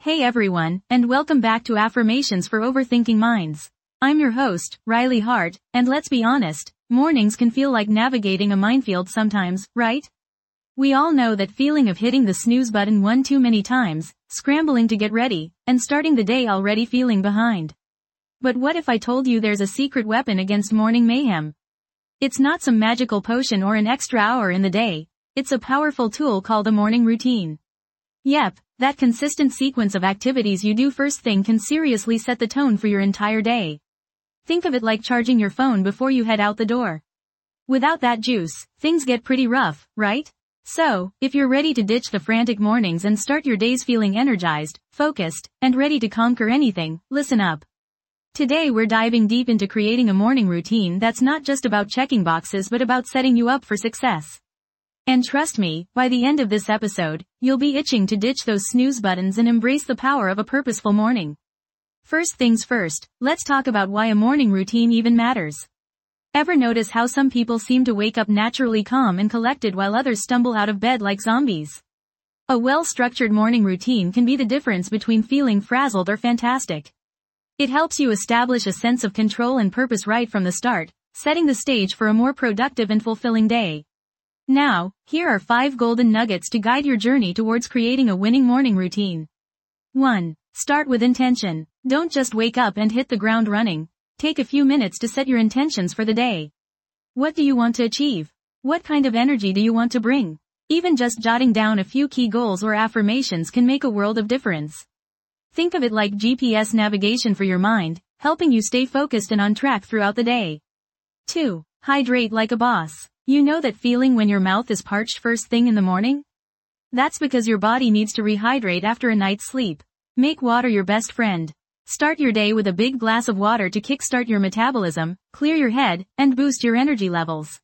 Hey everyone, and welcome back to Affirmations for Overthinking Minds. I'm your host, Riley Hart, and let's be honest, mornings can feel like navigating a minefield sometimes, right? We all know that feeling of hitting the snooze button one too many times, scrambling to get ready, and starting the day already feeling behind. But what if I told you there's a secret weapon against morning mayhem? It's not some magical potion or an extra hour in the day, it's a powerful tool called a morning routine. Yep, that consistent sequence of activities you do first thing can seriously set the tone for your entire day. Think of it like charging your phone before you head out the door. Without that juice, things get pretty rough, right? So, if you're ready to ditch the frantic mornings and start your days feeling energized, focused, and ready to conquer anything, listen up. Today we're diving deep into creating a morning routine that's not just about checking boxes but about setting you up for success. And trust me, by the end of this episode, you'll be itching to ditch those snooze buttons and embrace the power of a purposeful morning. First things first, let's talk about why a morning routine even matters. Ever notice how some people seem to wake up naturally calm and collected while others stumble out of bed like zombies? A well-structured morning routine can be the difference between feeling frazzled or fantastic. It helps you establish a sense of control and purpose right from the start, setting the stage for a more productive and fulfilling day. Now, here are 5 golden nuggets to guide your journey towards creating a winning morning routine. 1. Start with intention. Don't just wake up and hit the ground running. Take a few minutes to set your intentions for the day. What do you want to achieve? What kind of energy do you want to bring? Even just jotting down a few key goals or affirmations can make a world of difference. Think of it like GPS navigation for your mind, helping you stay focused and on track throughout the day. 2. Hydrate like a boss. You know that feeling when your mouth is parched first thing in the morning? That's because your body needs to rehydrate after a night's sleep. Make water your best friend. Start your day with a big glass of water to kickstart your metabolism, clear your head, and boost your energy levels.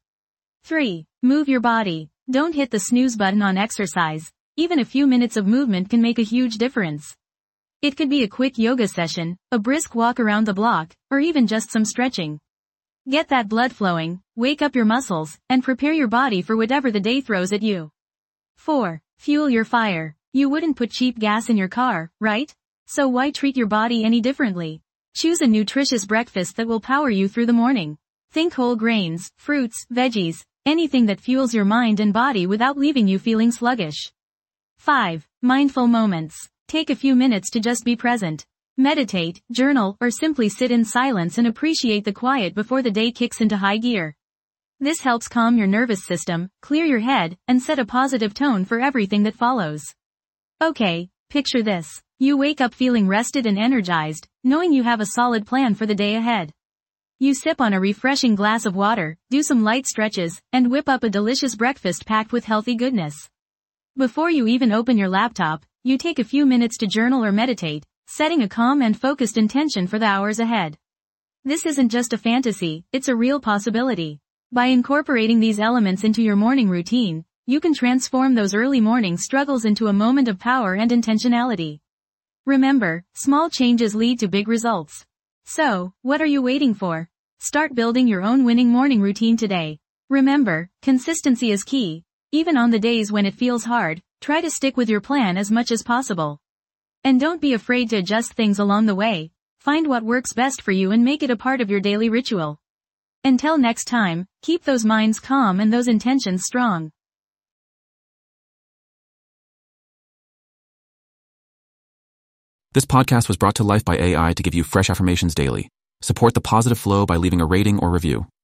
3. Move your body. Don't hit the snooze button on exercise. Even a few minutes of movement can make a huge difference. It could be a quick yoga session, a brisk walk around the block, or even just some stretching. Get that blood flowing, wake up your muscles, and prepare your body for whatever the day throws at you. 4. Fuel your fire. You wouldn't put cheap gas in your car, right? So why treat your body any differently? Choose a nutritious breakfast that will power you through the morning. Think whole grains, fruits, veggies, anything that fuels your mind and body without leaving you feeling sluggish. 5. Mindful moments. Take a few minutes to just be present. Meditate, journal, or simply sit in silence and appreciate the quiet before the day kicks into high gear. This helps calm your nervous system, clear your head, and set a positive tone for everything that follows. Okay, picture this. You wake up feeling rested and energized, knowing you have a solid plan for the day ahead. You sip on a refreshing glass of water, do some light stretches, and whip up a delicious breakfast packed with healthy goodness. Before you even open your laptop, you take a few minutes to journal or meditate, setting a calm and focused intention for the hours ahead. This isn't just a fantasy, it's a real possibility. By incorporating these elements into your morning routine, you can transform those early morning struggles into a moment of power and intentionality. Remember, small changes lead to big results. So, what are you waiting for? Start building your own winning morning routine today. Remember, consistency is key. Even on the days when it feels hard, try to stick with your plan as much as possible. And don't be afraid to adjust things along the way. Find what works best for you and make it a part of your daily ritual. Until next time, keep those minds calm and those intentions strong. This podcast was brought to life by AI to give you fresh affirmations daily. Support the positive flow by leaving a rating or review.